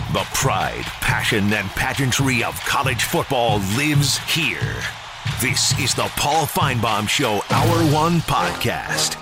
The pride, passion, and pageantry of college football lives here. This is the Paul Finebaum Show Hour 1 podcast.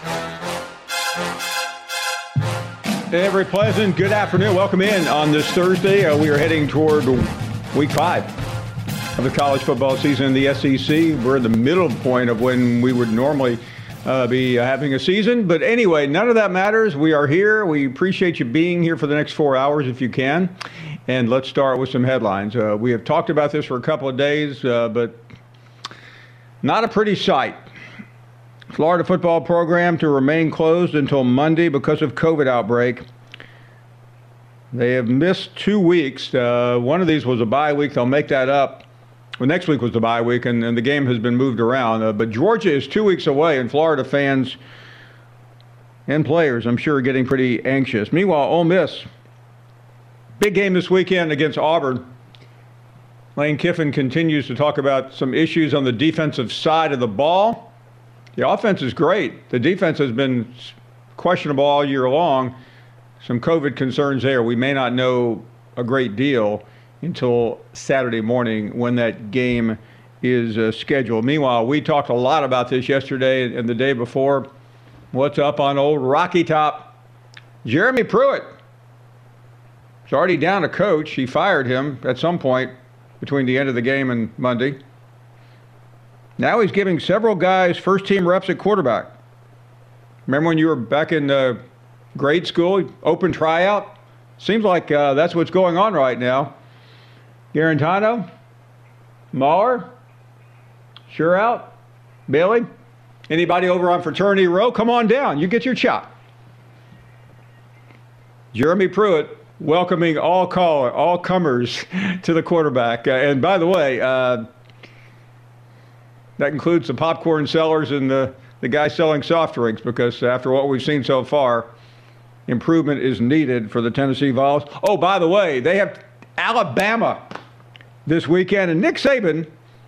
Hey, every pleasant good afternoon. Welcome in on this Thursday. We are heading toward week 5 of the college football season in the SEC. We're in the middle point of when we would normally be having a season. But anyway, none of that matters. We are here. We appreciate you being here for the next 4 hours if you can. And let's start with some headlines. We have talked about this for a couple of days, but not a pretty sight. Florida football program to remain closed until Monday because of COVID outbreak. They have missed 2 weeks. One of these was a bye week. They'll make that up. Well, next week was the bye week, and the game has been moved around. But Georgia is 2 weeks away, and Florida fans and players, I'm sure, are getting pretty anxious. Meanwhile, Ole Miss, big game this weekend against Auburn. Lane Kiffin continues to talk about some issues on the defensive side of the ball. The offense is great. The defense has been questionable all year long. Some COVID concerns there. We may not know a great deal until Saturday morning when that game is scheduled. Meanwhile, we talked a lot about this yesterday and the day before. What's up on old Rocky Top? Jeremy Pruitt is already down a coach. He fired him at some point between the end of the game and Monday. Now he's giving several guys first-team reps at quarterback. Remember when you were back in grade school, open tryout? Seems like that's what's going on right now. Garantano, Mahler, sure out, Bailey. Anybody over on Fraternity Row, come on down. You get your chop. Jeremy Pruitt welcoming all comers to the quarterback. And by the way, that includes the popcorn sellers and the guy selling soft drinks, because after what we've seen so far, improvement is needed for the Tennessee Vols. Oh, by the way, they have Alabama this weekend, and Nick Saban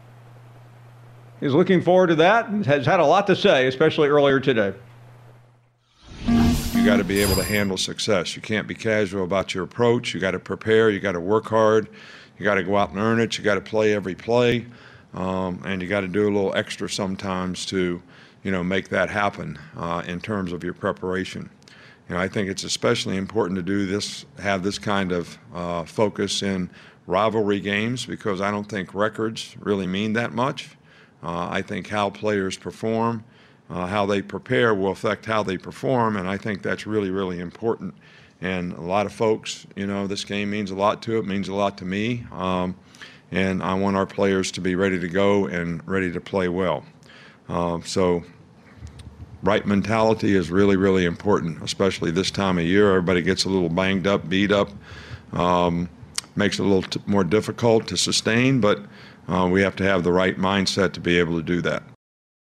is looking forward to that and has had a lot to say, especially earlier today. You got to be able to handle success. You can't be casual about your approach. You got to prepare. You got to work hard. You got to go out and earn it. You got to play every play, and you got to do a little extra sometimes to, make that happen in terms of your preparation. I think it's especially important to do this, have this kind of focus in rivalry games, because I don't think records really mean that much. I think how players perform, how they prepare will affect how they perform, and I think that's really, really important. And a lot of folks, this game means a lot to it, means a lot to me, and I want our players to be ready to go and ready to play well. So right mentality is really, really important, especially this time of year. Everybody gets a little banged up, beat up, makes it a little more difficult to sustain, but we have to have the right mindset to be able to do that.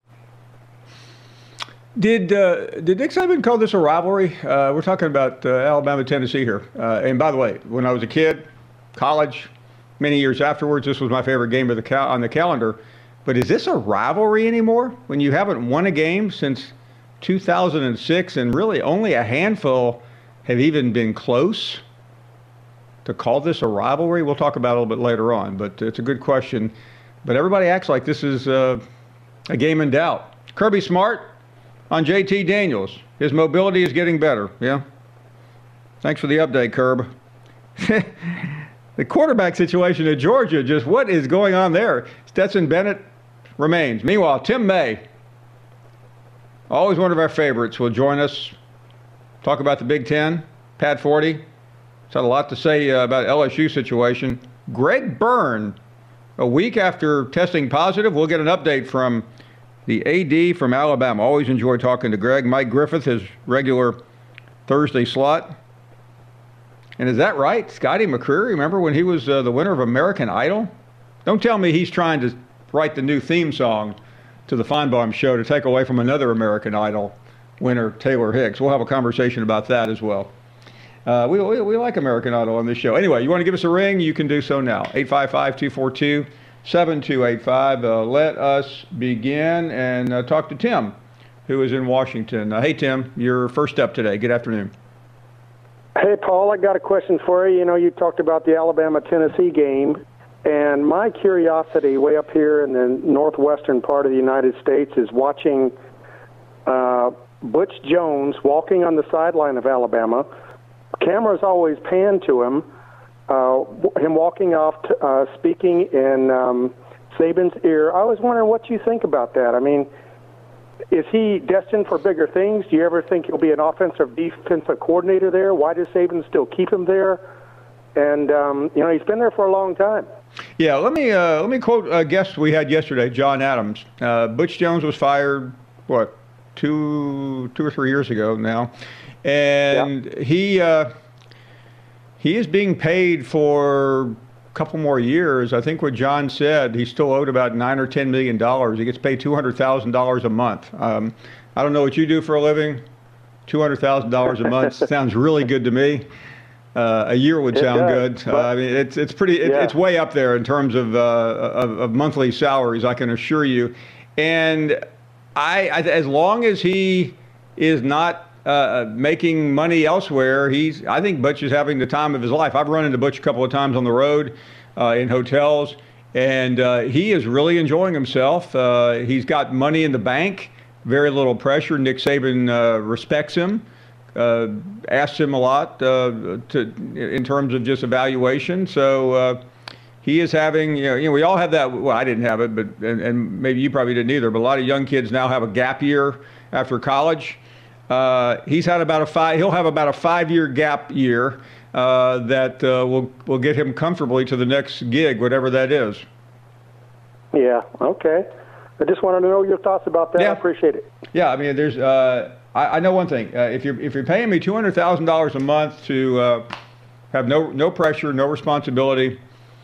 Did Nick Saban call this a rivalry? We're talking about Alabama, Tennessee here. And by the way, when I was a kid, college, many years afterwards, this was my favorite game of on the calendar. But is this a rivalry anymore when you haven't won a game since 2006, and really only a handful have even been close to call this a rivalry? We'll talk about it a little bit later on, but it's a good question. But everybody acts like this is a game in doubt. Kirby Smart on JT Daniels. His mobility is getting better, yeah? Thanks for the update, Curb. The quarterback situation at Georgia, just what is going on there? Stetson Bennett remains. Meanwhile, Tim May, always one of our favorites, will join us, talk about the Big Ten. Pat Forty has had a lot to say about LSU situation. Greg Byrne, a week after testing positive, we'll get an update from the AD from Alabama. Always enjoy talking to Greg. Mike Griffith, his regular Thursday slot. And is that right? Scotty McCreery, remember when he was the winner of American Idol? Don't tell me he's trying to write the new theme song to the Finebaum Show to take away from another American Idol winner, Taylor Hicks. We'll have a conversation about that as well. We like American Idol on this show. Anyway, you want to give us a ring? You can do so now. 855-242-7285. Let us begin and talk to Tim, who is in Washington. Hey, Tim, your first step today. Good afternoon. Hey, Paul, I got a question for you. You know, you talked about the Alabama-Tennessee game, and my curiosity way up here in the northwestern part of the United States is watching Butch Jones walking on the sideline of Alabama. Cameras always pan to him walking off, speaking in Saban's ear. I was wondering what you think about that. I mean, is he destined for bigger things? Do you ever think he'll be an offensive, defensive coordinator there? Why does Saban still keep him there? And, you know, he's been there for a long time. Yeah, let me quote a guest we had yesterday, John Adams. Butch Jones was fired, two or 3 years ago now, and yeah. he is being paid for a couple more years. I think what John said, he's still owed about $9 or $10 million. He gets paid $200,000 a month. I don't know what you do for a living. $200,000 a month sounds really good to me. A year would sound good. I mean, it's pretty. It's way up there in terms of monthly salaries, I can assure you. And I as long as he is not making money elsewhere, I think Butch is having the time of his life. I've run into Butch a couple of times on the road, in hotels, and he is really enjoying himself. He's got money in the bank, very little pressure. Nick Saban respects him. Asked him a lot in terms of just evaluation. So he is having, you know, we all have that. Well, I didn't have it, but and maybe you probably didn't either. But a lot of young kids now have a gap year after college. He's had he'll have about a 5-year gap year that will get him comfortably to the next gig, whatever that is. Yeah. Okay. I just wanted to know your thoughts about that. Yeah. I appreciate it. Yeah. I mean, there's. I know one thing. If you're paying me $200,000 a month to have no pressure, no responsibility,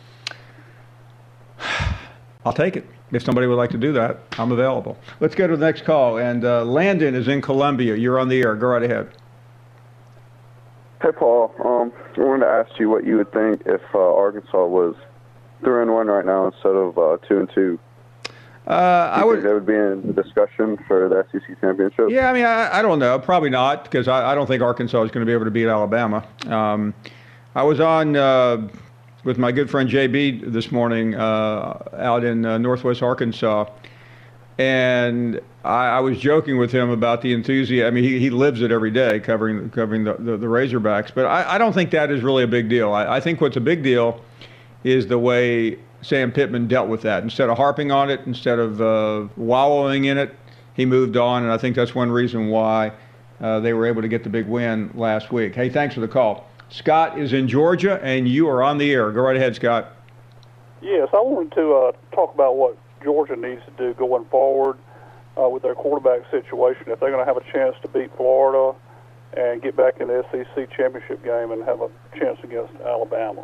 I'll take it. If somebody would like to do that, I'm available. Let's go to the next call. And Landon is in Columbia. You're on the air. Go right ahead. Hey, Paul. I wanted to ask you what you would think if Arkansas was 3-1 right now instead of 2-2. I would. That would be in the discussion for the SEC championship. Yeah, I mean, I don't know. Probably not, because I don't think Arkansas is going to be able to beat Alabama. I was on with my good friend JB this morning out in Northwest Arkansas, and I was joking with him about the enthusiasm. I mean, he lives it every day, covering the Razorbacks. But I don't think that is really a big deal. I think what's a big deal is the way Sam Pittman dealt with that. Instead of harping on it, instead of wallowing in it, he moved on, and I think that's one reason why they were able to get the big win last week. Hey, thanks for the call. Scott is in Georgia, and you are on the air. Go right ahead, Scott. Yes, I wanted to talk about what Georgia needs to do going forward with their quarterback situation. If they're going to have a chance to beat Florida and get back in the SEC championship game and have a chance against Alabama.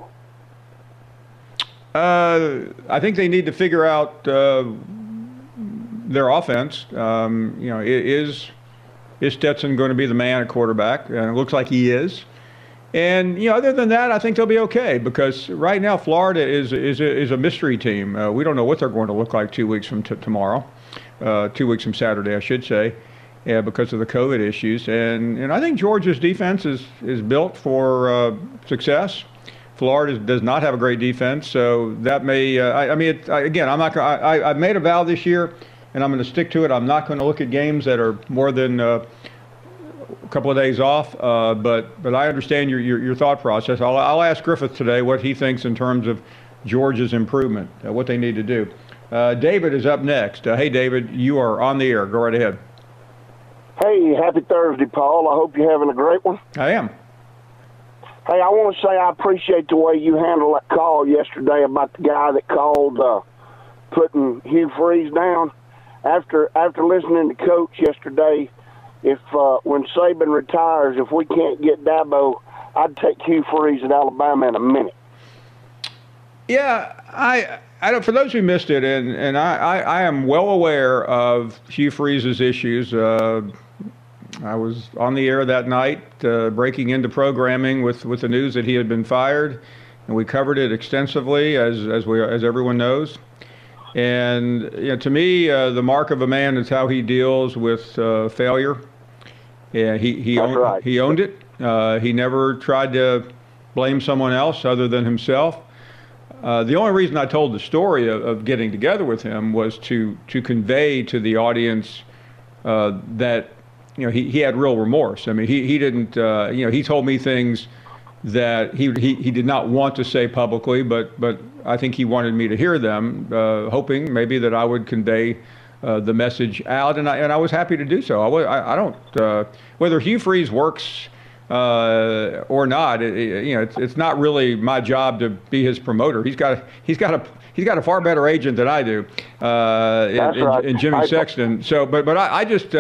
I think they need to figure out their offense. You know, is Stetson going to be the man at quarterback? And it looks like he is. And, you know, other than that, I think they'll be okay, because right now Florida is a mystery team. We don't know what they're going to look like 2 weeks from tomorrow, 2 weeks from Saturday, I should say, because of the COVID issues. And I think Georgia's defense is built for success. Florida does not have a great defense, so that may. Again, I'm not. I've made a vow this year, and I'm going to stick to it. I'm not going to look at games that are more than a couple of days off. But I understand your thought process. I'll ask Griffith today what he thinks in terms of Georgia's improvement, what they need to do. David is up next. Hey, David, you are on the air. Go right ahead. Hey, happy Thursday, Paul. I hope you're having a great one. I am. Hey, I want to say I appreciate the way you handled that call yesterday about the guy that called putting Hugh Freeze down. After listening to Coach yesterday, if when Saban retires, if we can't get Dabo, I'd take Hugh Freeze at Alabama in a minute. Yeah, I don't. For those who missed it, and I am well aware of Hugh Freeze's issues. I was on the air that night, breaking into programming with the news that he had been fired, and we covered it extensively, as everyone knows. And you know, to me, the mark of a man is how he deals with failure. Yeah, he owned it, He never tried to blame someone else other than himself. The only reason I told the story of getting together with him was to convey to the audience that he had real remorse. I mean, he didn't. He told me things that he did not want to say publicly, but I think he wanted me to hear them, hoping maybe that I would convey the message out, and I was happy to do so. I don't whether Hugh Freeze works or not. It's not really my job to be his promoter. He's got a far better agent than I do in Jimmy Sexton. So, but I just.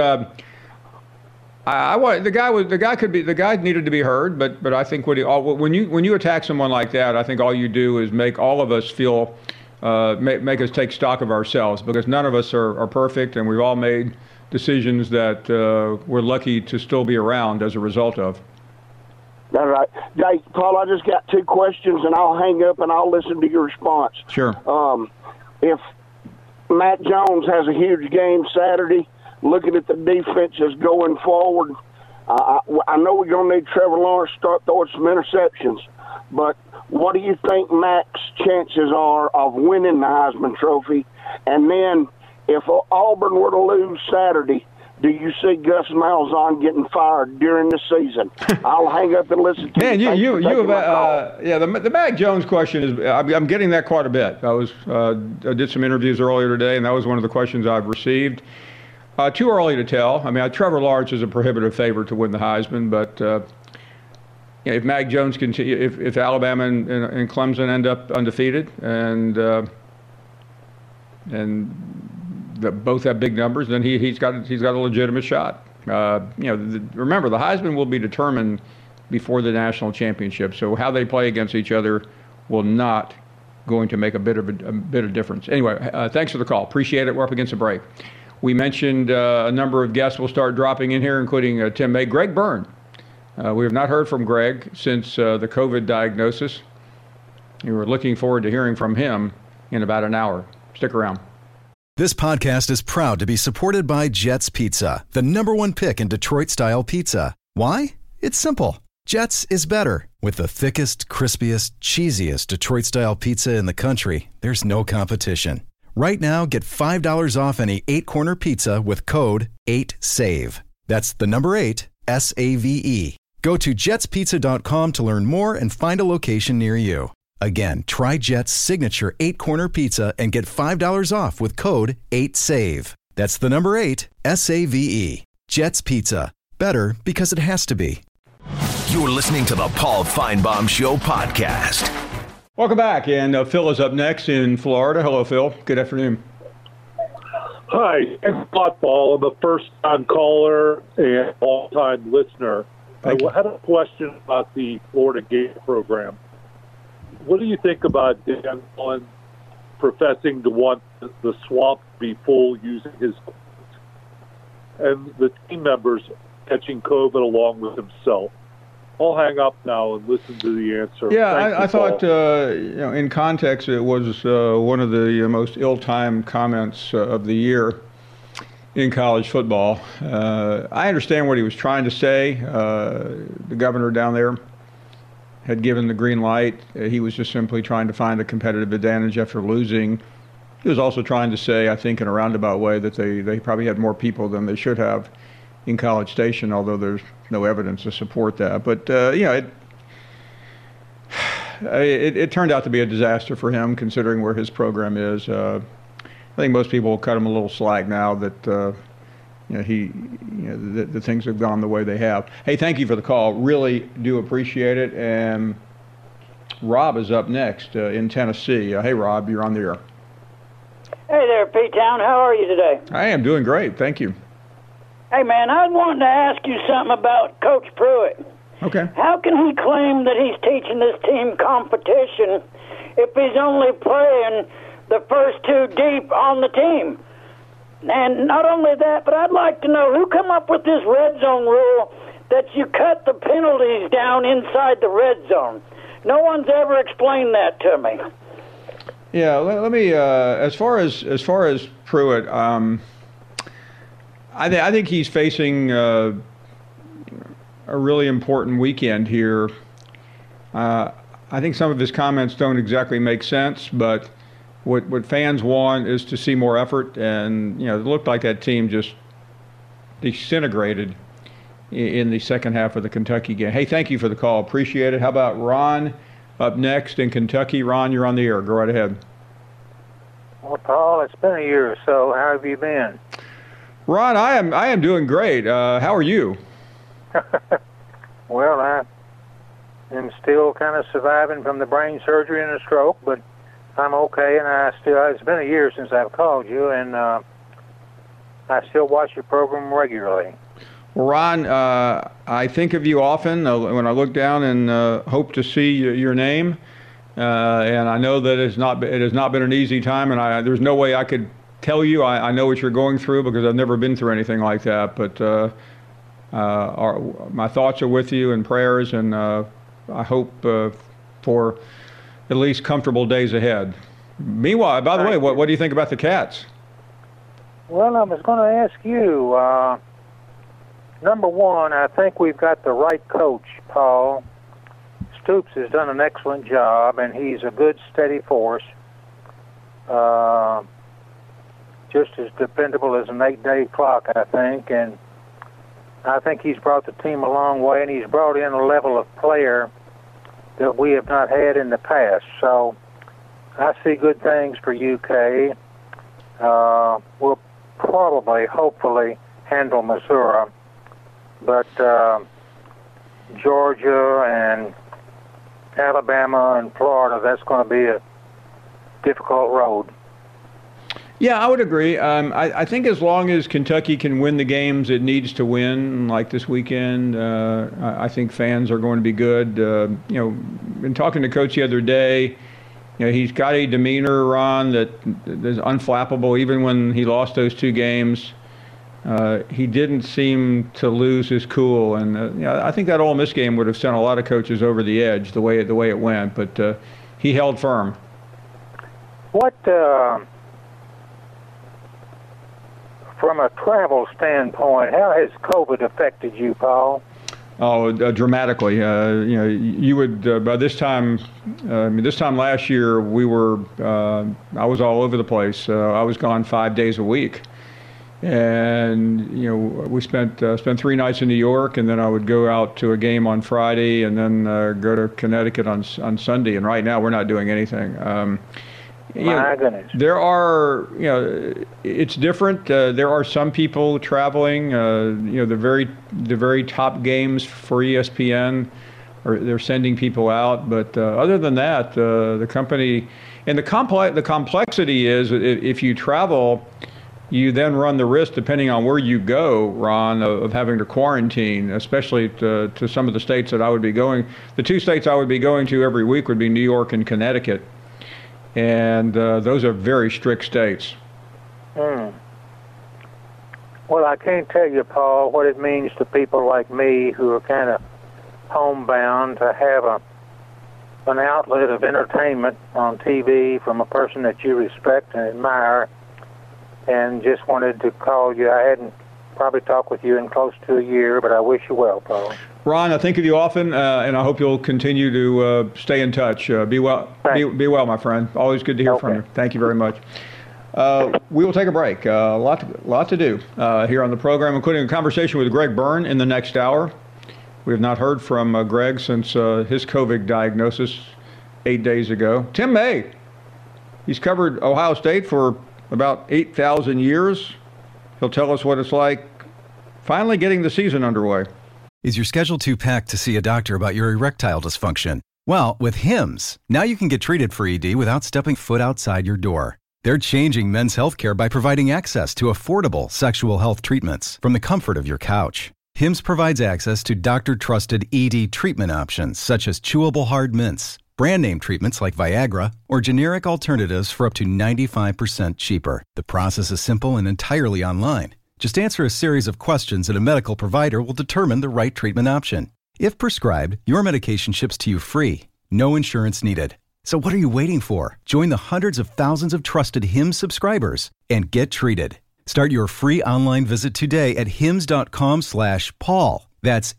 The guy needed to be heard, but I think when you attack someone like that, I think all you do is make all of us feel, make us take stock of ourselves, because none of us are perfect, and we've all made decisions that we're lucky to still be around as a result of. That's right. Hey, Paul, I just got 2 questions, and I'll hang up and I'll listen to your response. Sure. If Matt Jones has a huge game Saturday, looking at the defenses going forward, I know we're going to need Trevor Lawrence to start throwing some interceptions, but what do you think Mac's chances are of winning the Heisman Trophy? And then if Auburn were to lose Saturday, do you see Gus Malzahn getting fired during the season? I'll hang up and listen to Man, you. The Mac Jones question is, I'm getting that quite a bit. I did some interviews earlier today, and that was one of the questions I've received. Too early to tell. I mean, Trevor Lawrence is a prohibitive favorite to win the Heisman, but if Mac Jones continue, if Alabama and Clemson end up undefeated and both have big numbers, then he's got a legitimate shot. Remember, the Heisman will be determined before the national championship, so how they play against each other will not going to make a bit of difference. Anyway, thanks for the call. Appreciate it. We're up against a break. We mentioned a number of guests will start dropping in here, including Tim May. Greg Byrne. We have not heard from Greg since the COVID diagnosis. We were looking forward to hearing from him in about an hour. Stick around. This podcast is proud to be supported by Jets Pizza, the #1 pick in Detroit-style pizza. Why? It's simple. Jets is better. With the thickest, crispiest, cheesiest Detroit-style pizza in the country, there's no competition. Right now, get $5 off any 8-corner pizza with code 8SAVE. That's the number 8, SAVE. Go to jetspizza.com to learn more and find a location near you. Again, try Jet's signature 8-corner pizza and get $5 off with code 8SAVE. That's the number 8, SAVE. Jet's Pizza. Better because it has to be. You're listening to the Paul Feinbaum Show podcast. Welcome back, and Phil is up next in Florida. Hello, Phil. Good afternoon. Hi, thanks a lot, Paul. I'm a first-time caller and all-time listener. I had a question about the Florida Gator program. What do you think about Dan Mullen professing to want the swamp to be full using his quotes, and the team members catching COVID along with himself? I'll hang up now and listen to the answer. Yeah, I thought, in context, it was one of the most ill-timed comments of the year in college football. I understand what he was trying to say. The governor down there had given the green light. He was just simply trying to find a competitive advantage after losing. He was also trying to say, I think in a roundabout way, that they probably had more people than they should have in College Station, although there's no evidence to support that. But, it turned out to be a disaster for him, considering where his program is. I think most people will cut him a little slack now that the things have gone the way they have. Hey, thank you for the call. Really do appreciate it. And Rob is up next in Tennessee. Hey, Rob, you're on the air. Hey there, P-Town. How are you today? I am doing great. Thank you. Hey, man, I wanted to ask you something about Coach Pruitt. Okay. How can he claim that he's teaching this team competition if he's only playing the first 2 deep on the team? And not only that, but I'd like to know who come up with this red zone rule that you cut the penalties down inside the red zone. No one's ever explained that to me. Yeah, let me. As far as Pruitt, I think he's facing a a really important weekend here. I think some of his comments don't exactly make sense, but what fans want is to see more effort, and it looked like that team just disintegrated in the second half of the Kentucky game. Hey, thank you for the call. Appreciate it. How about Ron up next in Kentucky? Ron, you're on the air. Go right ahead. Well, Paul, it's been a year or so. How have you been? Ron, I am doing great. How are you? Well, I am still kind of surviving from the brain surgery and a stroke, but I'm okay, and it's been a year since I've called you, and I still watch your program regularly. Well, Ron, I think of you often when I look down and hope to see your name. And I know that it has not been an easy time, and there's no way I could tell you I know what you're going through because I've never been through anything like that. But my thoughts are with you and prayers, and I hope for at least comfortable days ahead. Meanwhile, by the way, what do you think about the Cats? Well, I was going to ask you, number one, I think we've got the right coach, Paul. Stoops has done an excellent job, and he's a good, steady force. Just as dependable as an 8-day clock, I think. And I think he's brought the team a long way, and he's brought in a level of player that we have not had in the past. So I see good things for UK. We'll probably, hopefully, handle Missouri. But Georgia and Alabama and Florida, that's going to be a difficult road. Yeah, I would agree. I think as long as Kentucky can win the games it needs to win, like this weekend, I think fans are going to be good. In talking to Coach the other day, he's got a demeanor, Ron, that is unflappable. Even when he lost those two games, he didn't seem to lose his cool, and I think that Ole Miss game would have sent a lot of coaches over the edge the way it went. But he held firm. What, from a travel standpoint, how has COVID affected you, Paul? Oh, dramatically. You would by this time. This time last year, I was all over the place. I was gone 5 days a week. And we spent 3 nights in New York, and then I would go out to a game on Friday, and then go to Connecticut on Sunday. And right now, we're not doing anything. My goodness. There are, it's different. There are some people traveling. The very top games for ESPN, they're sending people out. But other than that, the company and the complexity is if you travel, you then run the risk, depending on where you go, Ron, of having to quarantine, especially to some of the states that I would be going. The 2 states I would be going to every week would be New York and Connecticut. And those are very strict states. Well, I can't tell you, Paul, what it means to people like me who are kind of homebound to have an outlet of entertainment on TV from a person that you respect and admire. And just wanted to call you. I hadn't probably talked with you in close to a year, but I wish you well, Paul. Ron, I think of you often, and I hope you'll continue to stay in touch. Be well, be well, my friend. Always good to hear from you. Thank you very much. We will take a break. A lot to do here on the program, including a conversation with Greg Byrne in the next hour. We have not heard from Greg since his COVID diagnosis 8 days ago. Tim May, he's covered Ohio State for about 8,000 years. He'll tell us what it's like finally getting the season underway. Is your schedule too packed to see a doctor about your erectile dysfunction? Well, with Hims, now you can get treated for ED without stepping foot outside your door. They're changing men's healthcare by providing access to affordable sexual health treatments from the comfort of your couch. Hims provides access to doctor-trusted ED treatment options such as chewable hard mints, brand name treatments like Viagra, or generic alternatives for up to 95% cheaper. The process is simple and entirely online. Just answer a series of questions and a medical provider will determine the right treatment option. If prescribed, your medication ships to you free. No insurance needed. So what are you waiting for? Join the hundreds of thousands of trusted Hims subscribers and get treated. Start your free online visit today at hims.com/Paul. That's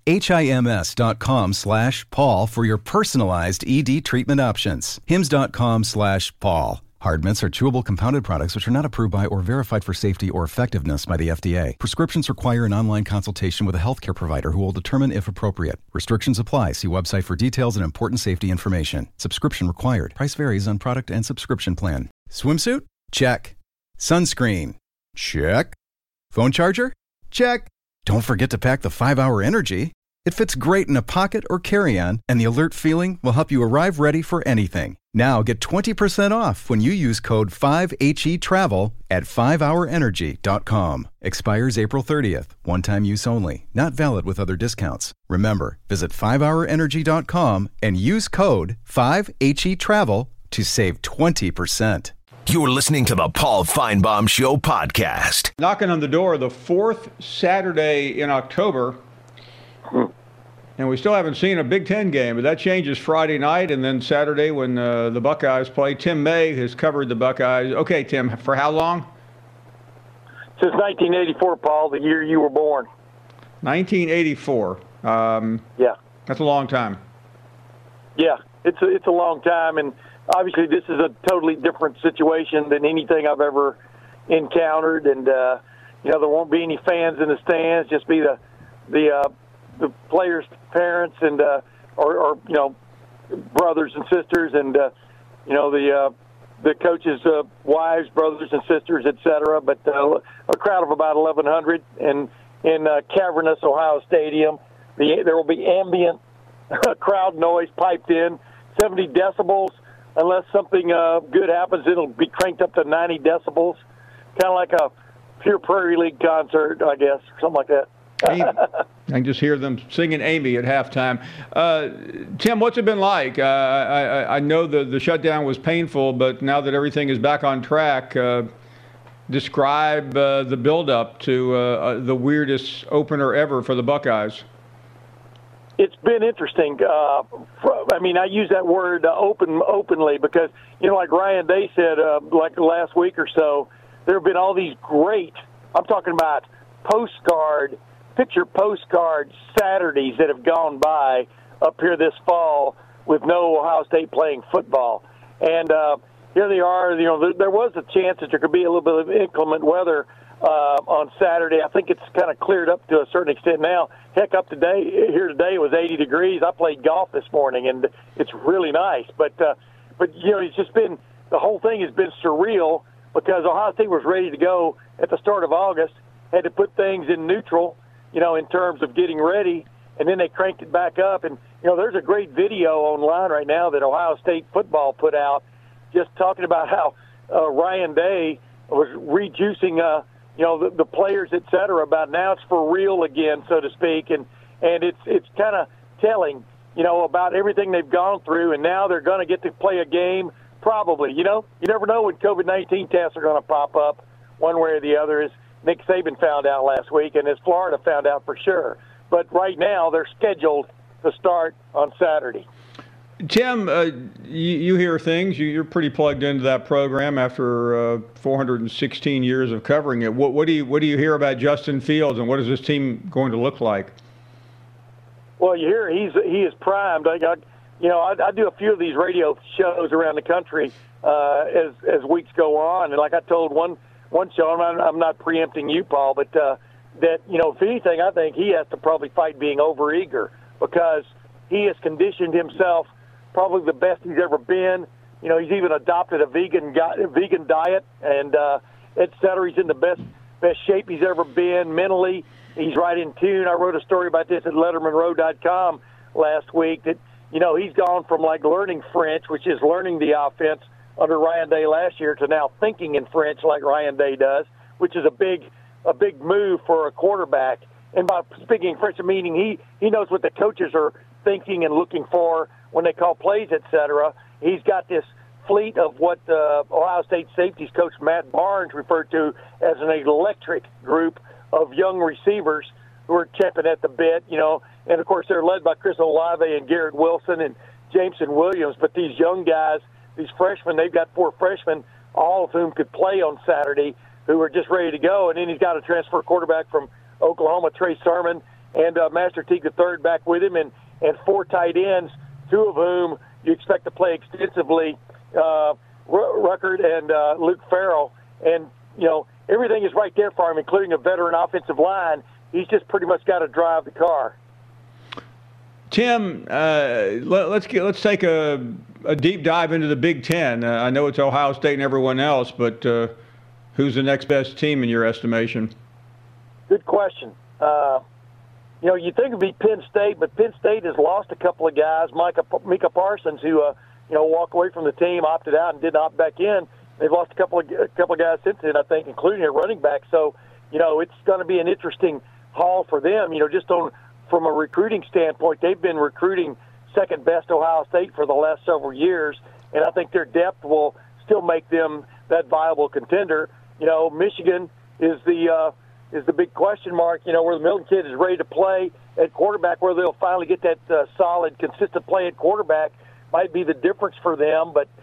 HIMS.com/Paul for your personalized ED treatment options. HIMS.com/Paul. Hard mints are chewable compounded products which are not approved by or verified for safety or effectiveness by the FDA. Prescriptions require an online consultation with a healthcare provider who will determine if appropriate. Restrictions apply. See website for details and important safety information. Subscription required. Price varies on product and subscription plan. Swimsuit? Check. Sunscreen? Check. Phone charger? Check. Don't forget to pack the 5-Hour Energy. It fits great in a pocket or carry-on, and the alert feeling will help you arrive ready for anything. Now get 20% off when you use code 5HETRAVEL at 5hourenergy.com. Expires April 30th. One-time use only. Not valid with other discounts. Remember, visit 5hourenergy.com and use code 5HETRAVEL to save 20%. You're listening to the Paul Feinbaum Show podcast. Knocking on the door the fourth Saturday in October. And we still haven't seen a Big Ten game, but that changes Friday night and then Saturday when the Buckeyes play. Tim May has covered the Buckeyes. Okay, Tim, for how long? Since 1984, Paul, the year you were born. 1984. Yeah. That's a long time. Yeah, it's a long time, and obviously this is a totally different situation than anything I've ever encountered, and there won't be any fans in the stands, just be the players' parents and or brothers and sisters, and the coaches' wives, brothers and sisters, etc. But a crowd of about 1,100 in cavernous Ohio Stadium. There will be ambient crowd noise piped in, 70 decibels. Unless something good happens, it'll be cranked up to 90 decibels, kind of like a pure Prairie League concert, I guess, something like that. I can just hear them singing Amy at halftime. Tim, what's it been like? I know the shutdown was painful, but now that everything is back on track, describe the build-up to the weirdest opener ever for the Buckeyes. It's been interesting. I use that word openly because, like Ryan Day said, like last week or so, there have been all these great, I'm talking about picture postcard Saturdays that have gone by up here this fall with no Ohio State playing football. And here they are. There was a chance that there could be a little bit of inclement weather on Saturday. I think it's kind of cleared up to a certain extent now. Heck, here today it was 80 degrees. I played golf this morning, and it's really nice. But it's just been, the whole thing has been surreal because Ohio State was ready to go at the start of August, had to put things in neutral, in terms of getting ready, and then they cranked it back up. And, there's a great video online right now that Ohio State football put out just talking about how Ryan Day was rejuicing the players, et cetera, about now it's for real again, so to speak. And it's kind of telling, about everything they've gone through, and now they're going to get to play a game probably. You never know when COVID-19 tests are going to pop up one way or the other, as Nick Saban found out last week, and as Florida found out for sure. But right now they're scheduled to start on Saturday. Tim, you hear things. You're pretty plugged into that program after 416 years of covering it. What do you hear about Justin Fields, and what is this team going to look like? Well, you hear he is primed. I do a few of these radio shows around the country as weeks go on, and like I told one show, I'm not preempting you, Paul, but that if anything, I think he has to probably fight being overeager because he has conditioned himself probably the best he's ever been. He's even adopted a vegan diet and et cetera. He's in the best shape he's ever been mentally. He's right in tune. I wrote a story about this at LettermanRow.com last week that, he's gone from like learning French, which is learning the offense under Ryan Day last year, to now thinking in French like Ryan Day does, which is a big move for a quarterback. And by speaking French, meaning he knows what the coaches are thinking and looking for when they call plays, et cetera. He's got this fleet of what Ohio State safeties coach Matt Barnes referred to as an electric group of young receivers who are champing at the bit, and of course they're led by Chris Olave and Garrett Wilson and Jameson Williams. But these young guys, these freshmen, they've got 4 freshmen, all of whom could play on Saturday, who are just ready to go. And then he's got a transfer quarterback from Oklahoma, Trey Sermon, and Master Teague III back with him, and 4 tight ends, 2 of whom you expect to play extensively, Ruckert and Luke Farrell. And, everything is right there for him, including a veteran offensive line. He's just pretty much got to drive the car. Tim, let's take a deep dive into the Big Ten. I know it's Ohio State and everyone else, but who's the next best team in your estimation? Good question. You think it'd be Penn State, but Penn State has lost a couple of guys. Micah Parsons, who walked away from the team, opted out, and did opt back in. They've lost a couple of guys since then, I think, including a running back. So, it's going to be an interesting haul for them. From a recruiting standpoint, they've been recruiting second best Ohio State for the last several years, and I think their depth will still make them that viable contender. Michigan is the big question mark. Where the Milton kid is ready to play at quarterback, where they'll finally get that solid, consistent play at quarterback might be the difference for them. But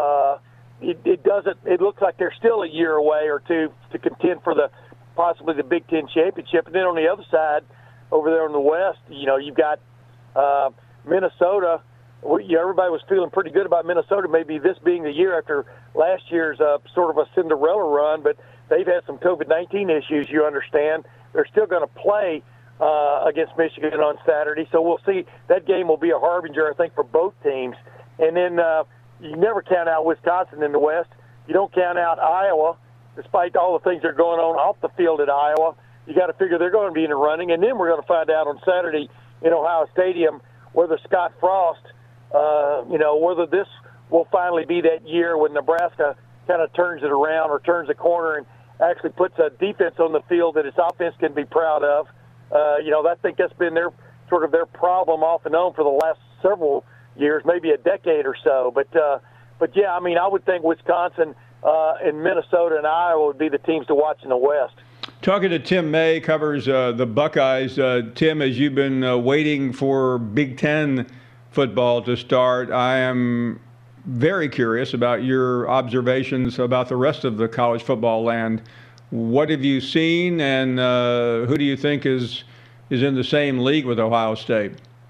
it doesn't. It looks like they're still a year away or two to contend for possibly the Big Ten championship. And then on the other side, over there in the West, you've got Minnesota. Everybody was feeling pretty good about Minnesota, maybe this being the year after last year's sort of a Cinderella run, but they've had some COVID-19 issues, you understand. They're still going to play against Michigan on Saturday, so we'll see. That game will be a harbinger, I think, for both teams. And then you never count out Wisconsin in the West. You don't count out Iowa, despite all the things that are going on off the field at Iowa. You got to figure they're going to be in the running, and then we're going to find out on Saturday in Ohio Stadium whether Scott Frost, whether this will finally be that year when Nebraska kind of turns it around or turns the corner and actually puts a defense on the field that its offense can be proud of. I think that's been their problem off and on for the last several years, maybe a decade or so. But yeah, I would think Wisconsin and Minnesota and Iowa would be the teams to watch in the West. Talking to Tim May, covers the Buckeyes. Tim, as you've been waiting for Big Ten football to start, I am very curious about your observations about the rest of the college football land. What have you seen, and who do you think is in the same league with Ohio State?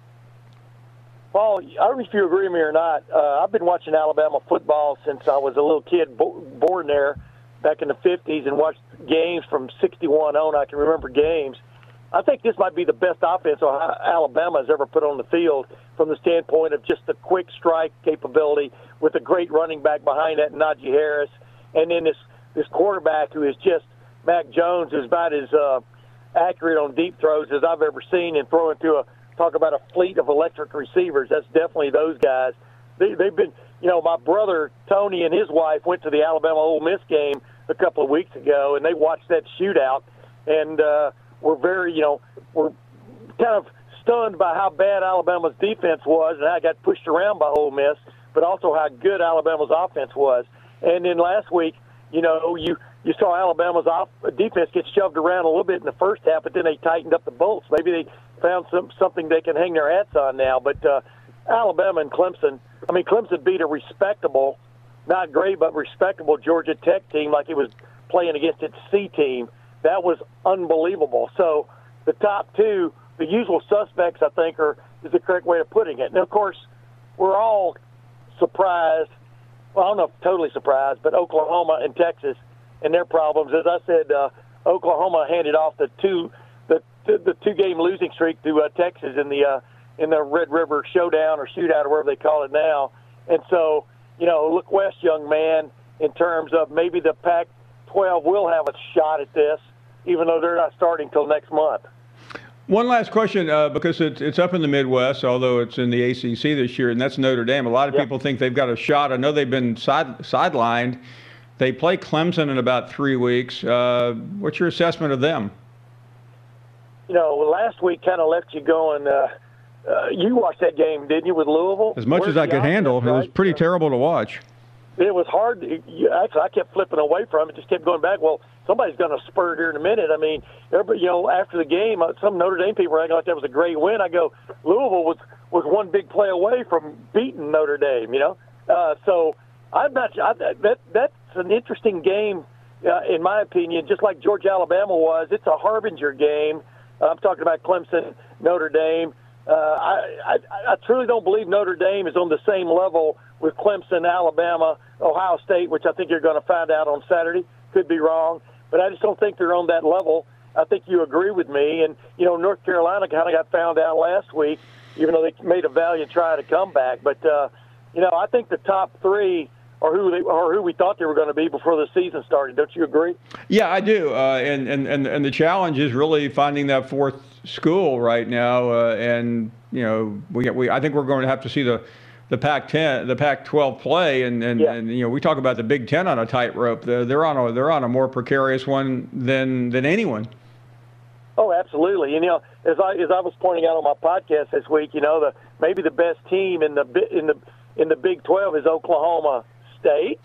Paul, I don't know if you agree with me or not. I've been watching Alabama football since I was a little kid born there back in the 50s and watched games from 61 on. I can remember games. I think this might be the best offense Alabama has ever put on the field from the standpoint of just the quick strike capability with a great running back behind that, Najee Harris, and then this quarterback who is just Mac Jones, who's about as accurate on deep throws as I've ever seen, and throwing to talk about a fleet of electric receivers. That's definitely those guys. They've been, my brother Tony and his wife went to the Alabama-Ole Miss game a couple of weeks ago, and they watched that shootout, and we're we're kind of stunned by how bad Alabama's defense was and how it got pushed around by Ole Miss, but also how good Alabama's offense was. And then last week, you saw Alabama's defense get shoved around a little bit in the first half, but then they tightened up the bolts. Maybe they found something they can hang their hats on now. But Alabama and Clemson, Clemson beat a respectable, not great, but respectable Georgia Tech team like it was playing against its C team. That was unbelievable. So the top two, the usual suspects, I think, is the correct way of putting it. And, of course, we're all surprised. Well, I don't know if totally surprised, but Oklahoma and Texas and their problems. As I said, Oklahoma handed off the two-game losing streak to Texas in the Red River Showdown or Shootout or whatever they call it now. And so, look west, young man, in terms of maybe the Pac-12 will have a shot at this, even though they're not starting till next month. One last question, because it's up in the Midwest, although it's in the ACC this year, and that's Notre Dame. A lot of people think they've got a shot. I know they've been sidelined. They play Clemson in about 3 weeks. What's your assessment of them? Last week kind of left you going. You watched that game, didn't you, with Louisville? As much as I could handle. It was pretty terrible to watch. It was hard. Actually, I kept flipping away from it, just kept going back. Well, somebody's going to spur it here in a minute. Everybody, after the game, some Notre Dame people were acting like that was a great win. I go, Louisville was one big play away from beating Notre Dame, So I'm not. That's an interesting game, in my opinion. Just like Georgia-Alabama was, it's a harbinger game. I'm talking about Clemson, Notre Dame. I truly don't believe Notre Dame is on the same level with Clemson, Alabama, Ohio State, which I think you're going to find out on Saturday. Could be wrong, but I just don't think they're on that level. I think you agree with me. And, North Carolina kind of got found out last week, even though they made a valiant try to come back. But, I think the top three are who we thought they were going to be before the season started. Don't you agree? Yeah, I do. And the challenge is really finding that fourth school right now. I think we're going to have to see the Pac-10, the Pac-12 play, and we talk about the Big Ten on a tightrope. They're on a more precarious one than anyone. Oh, absolutely. And as I was pointing out on my podcast this week, maybe the best team in the Big 12 is Oklahoma State.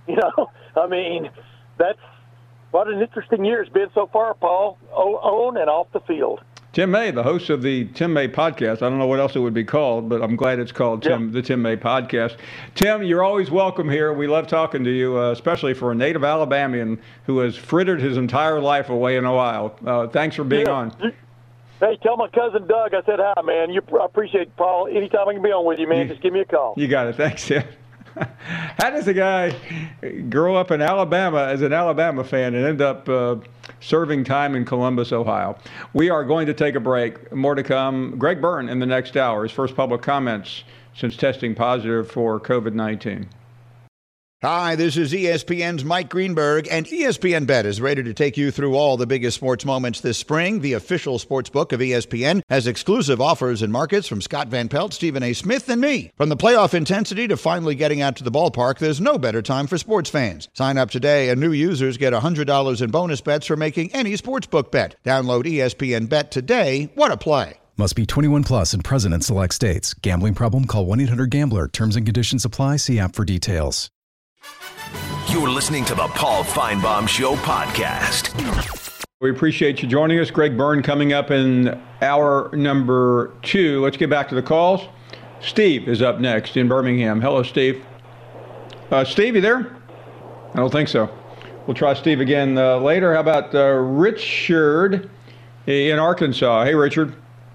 That's what an interesting year it's been so far, Paul, on and off the field. Tim May, the host of the Tim May podcast. I don't know what else it would be called, but I'm glad it's called the Tim May podcast. Tim, you're always welcome here. We love talking to you, especially for a native Alabamian who has frittered his entire life away in Ohio. Thanks for being on. Hey, tell my cousin Doug I said hi, man. I appreciate it, Paul. Anytime I can be on with you, man, just give me a call. You got it. Thanks, Tim. How does a guy grow up in Alabama as an Alabama fan and end up serving time in Columbus, Ohio? We are going to take a break. More to come. Greg Byrne in the next hour. His first public comments since testing positive for COVID-19. Hi, this is ESPN's Mike Greenberg, and ESPN Bet is ready to take you through all the biggest sports moments this spring. The official sports book of ESPN has exclusive offers and markets from Scott Van Pelt, Stephen A. Smith, and me. From the playoff intensity to finally getting out to the ballpark, there's no better time for sports fans. Sign up today, and new users get $100 in bonus bets for making any sportsbook bet. Download ESPN Bet today. What a play. Must be 21 plus and present in select states. Gambling problem? Call 1-800-GAMBLER. Terms and conditions apply. See app for details. You're listening to the Paul Feinbaum Show podcast. We appreciate you joining us. Greg Byrne coming up in hour number 2. Let's get back to the calls. Steve is up next in Birmingham. Hello, Steve. Steve, you there? I don't think so. We'll try Steve again later. How about Richard in Arkansas? Hey, Richard.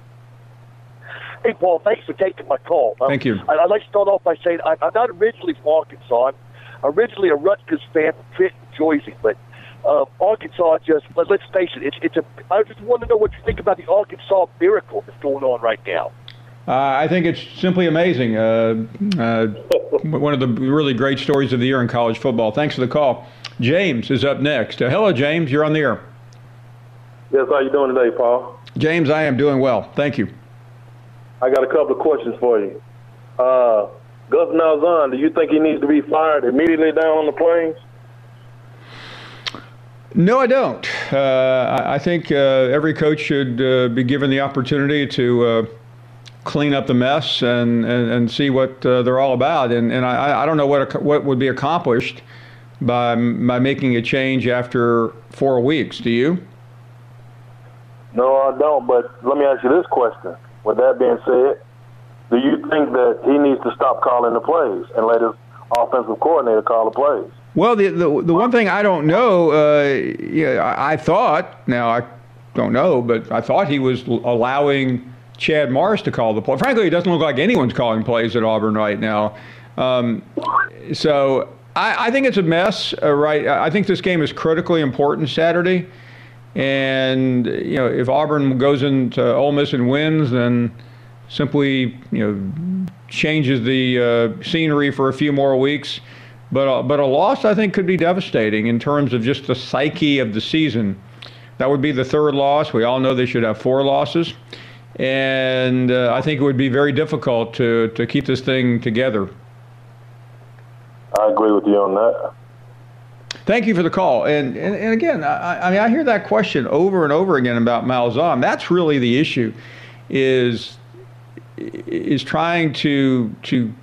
Hey, Paul. Thanks for taking my call. Thank you. I'd like to start off by saying I'm not originally from Arkansas. I'm originally a Rutgers fan from Trenton, Jersey, but Arkansas let's face it, I just want to know what you think about the Arkansas miracle that's going on right now. I think it's simply amazing. One of the really great stories of the year in college football. Thanks for the call. James is up next. Hello, James. You're on the air. Yes, how you doing today, Paul? James, I am doing well. Thank you. I got a couple of questions for you. Gus Malzahn, do you think he needs to be fired immediately down on the Plains? No, I don't. I think every coach should be given the opportunity to clean up the mess and see what they're all about. And I don't know what would be accomplished by making a change after 4 weeks. Do you? No, I don't. But let me ask you this question. With that being said, do you think that he needs to stop calling the plays and let his offensive coordinator call the plays? Well, the one thing I don't know, I thought, now I don't know, but I thought he was allowing Chad Morris to call the play. Frankly, it doesn't look like anyone's calling plays at Auburn right now. So I think it's a mess, right? I think this game is critically important Saturday. And, if Auburn goes into Ole Miss and wins, then simply, changes the scenery for a few more weeks. But a loss, I think, could be devastating in terms of just the psyche of the season. That would be the third loss. We all know they should have 4 losses. And I think it would be very difficult to keep this thing together. I agree with you on that. Thank you for the call. And again, I hear that question over and over again about Malzahn. That's really the issue, is trying to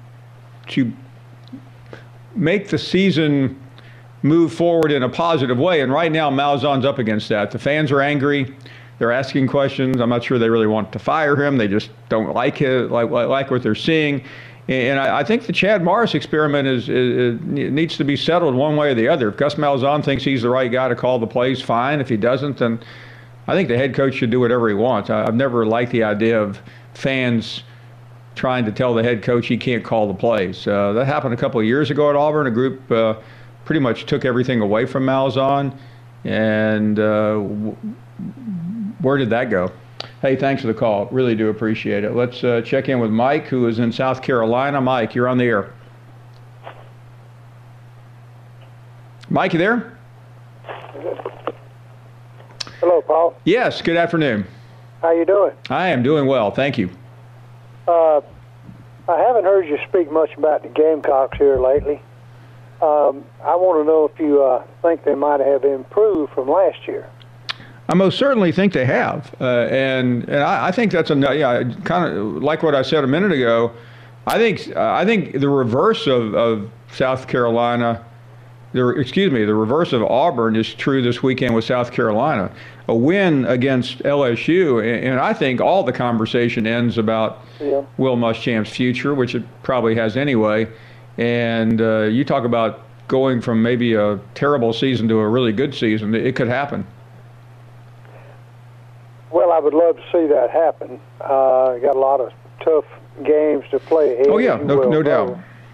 make the season move forward in a positive way. And right now, Malzahn's up against that. The fans are angry. They're asking questions. I'm not sure they really want to fire him. They just don't like it, like what they're seeing. And I think the Chad Morris experiment needs to be settled one way or the other. If Gus Malzahn thinks he's the right guy to call the plays, fine. If he doesn't, then I think the head coach should do whatever he wants. I've never liked the idea of fans trying to tell the head coach he can't call the plays. That happened a couple of years ago at Auburn. A group pretty much took everything away from Malzahn. And where did that go? Hey, thanks for the call. Really do appreciate it. Let's check in with Mike, who is in South Carolina. Mike, you're on the air. Mike, you there? Hello, Paul. Yes, good afternoon. How you doing? I am doing well, thank you. I haven't heard you speak much about the Gamecocks here lately. I want to know if you think they might have improved from last year. I most certainly think they have, and I think that's kind of like what I said a minute ago. I think the reverse of South Carolina, the reverse of Auburn is true this weekend with South Carolina. A win against LSU, and I think all the conversation ends about Will Muschamp's future, which it probably has anyway. And you talk about going from maybe a terrible season to a really good season. It could happen. Well, I would love to see that happen. Got a lot of tough games to play ahead. Oh, yeah, no doubt.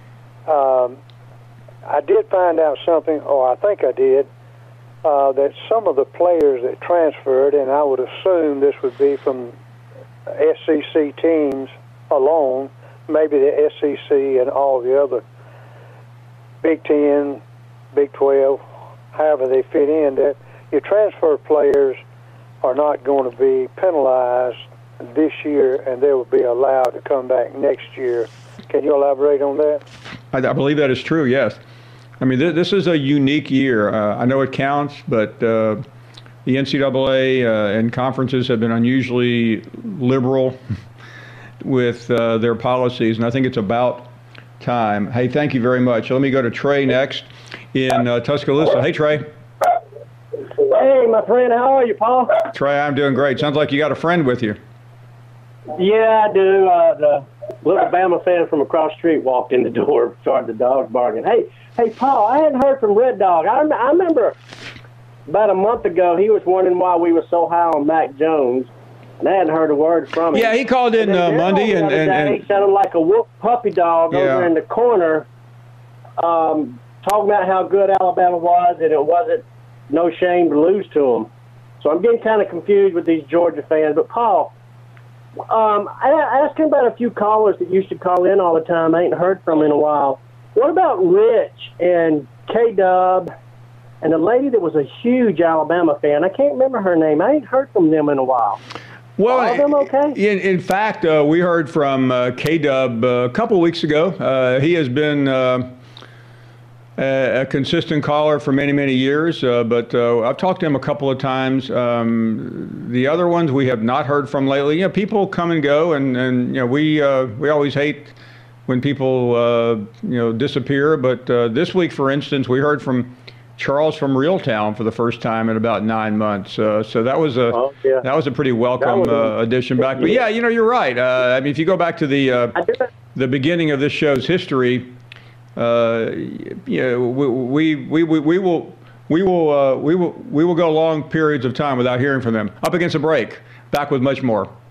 I did find out something, or I think I did, that some of the players that transferred, and I would assume this would be from SEC teams alone, maybe the SEC and all the other Big 10, Big 12, however they fit in, that your transfer players are not going to be penalized this year, and they will be allowed to come back next year. Can you elaborate on that? I believe that is true, yes. I mean, this is a unique year. I know it counts, but the NCAA and conferences have been unusually liberal with their policies, and I think it's about time. Hey, thank you very much. Let me go to Trey next in Tuscaloosa. Hey, Trey. Hey, my friend. How are you, Paul? Trey, I'm doing great. Sounds like you got a friend with you. Yeah, I do. The little Bama fan from across the street walked in the door, started the dogs barking. Hey, Paul, I hadn't heard from Red Dog. I remember about a month ago he was wondering why we were so high on Mac Jones, and I hadn't heard a word from him. Yeah, he called in Monday, and he sounded like a wolf puppy dog over in the corner, talking about how good Alabama was, and it wasn't no shame to lose to them. So I'm getting kind of confused with these Georgia fans. But, Paul, I asked him about a few callers that used to call in all the time. I ain't heard from in a while. What about Rich and K-Dub and a lady that was a huge Alabama fan? I can't remember her name. I ain't heard from them in a while. Well, all of them okay? In fact, we heard from K-Dub a couple weeks ago. He has been a consistent caller for many, many years, but I've talked to him a couple of times. The other ones we have not heard from lately. You know, people come and go, and you know, we always hate when people disappear. But this week, for instance, we heard from Charles from Reeltown for the first time in about 9 months. So that was a pretty welcome addition back. But yeah, you know, you're right. I mean, if you go back to the beginning of this show's history. We will go long periods of time without hearing from them. Up against a break. Back with much more.